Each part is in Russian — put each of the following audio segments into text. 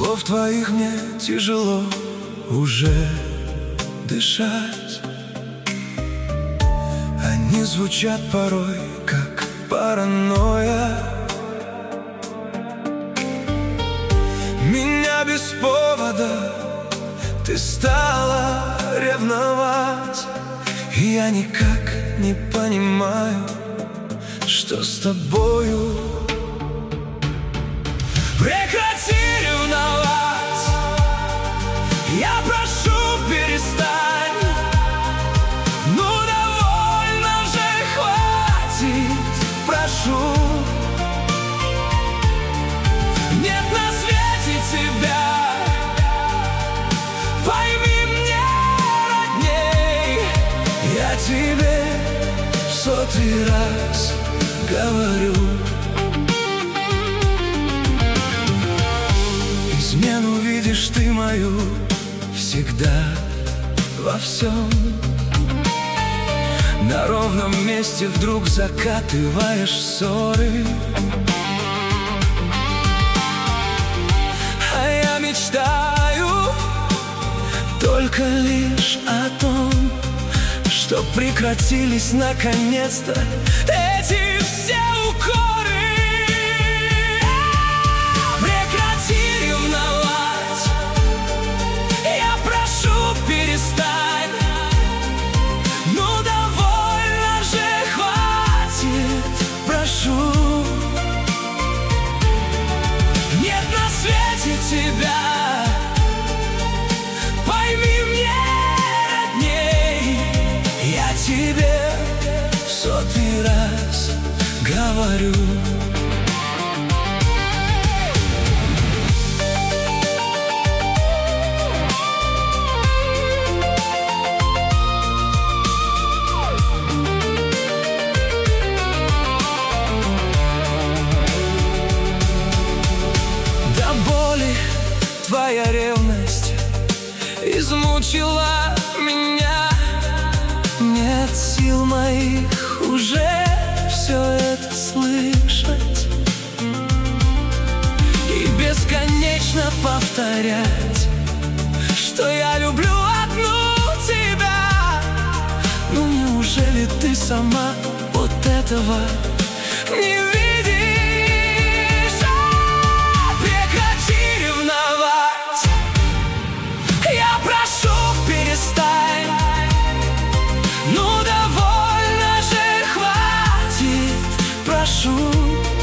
слов твоих мне тяжело уже дышать. Они звучат порой, как паранойя. Меня без повода ты стала ревновать, и я никак не понимаю, что с тобою. Прекрати ревновать, я прошу, перестань. Ну довольно же, хватит, прошу. Нет на свете тебя, пойми мне родней. Я тебе в 100-й раз говорю: измену видишь ты мою всегда во всем. На ровном месте вдруг закатываешь ссоры, а я мечтаю только лишь о том, что прекратились наконец-то эти все укоры. Прекрати ревновать, я прошу, перестань. Ну довольно же, хватит, прошу. Нет на свете тебя, пойми мне родней. Я тебе в 100-й раз говорю: до боли твоя ревность измучила меня. Нет сил моих уже все это слышать и бесконечно повторять, что я люблю одну тебя. Ну неужели ты сама вот этого не видишь? Прекрати ревновать, я прошу, перестань. Ну довольно же, хватит, прошу.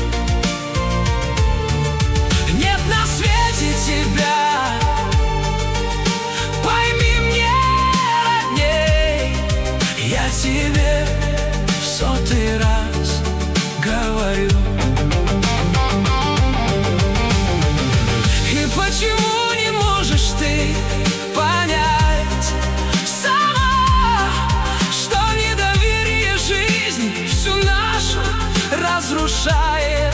Нет на свете тебя, пойми мне родней. Я тебе в 100-й раз говорю. И почему не можешь ты понять сама, что недоверие жизни всю нашу разрушает?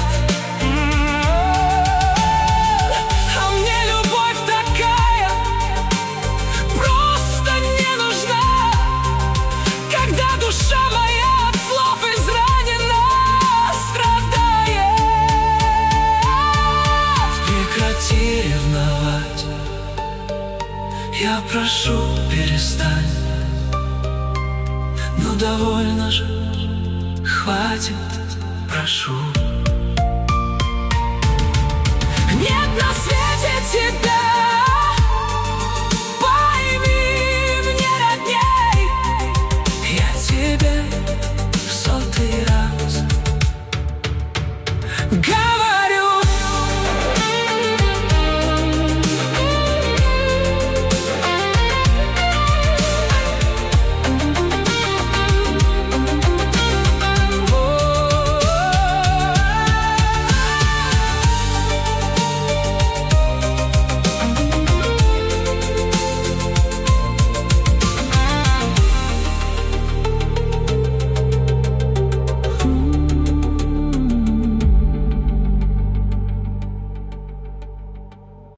А мне любовь такая просто не нужна, когда душа моя от слов изранена, страдает. Прекрати ревновать, я прошу, перестань. Ну довольно же, хватит, прошу.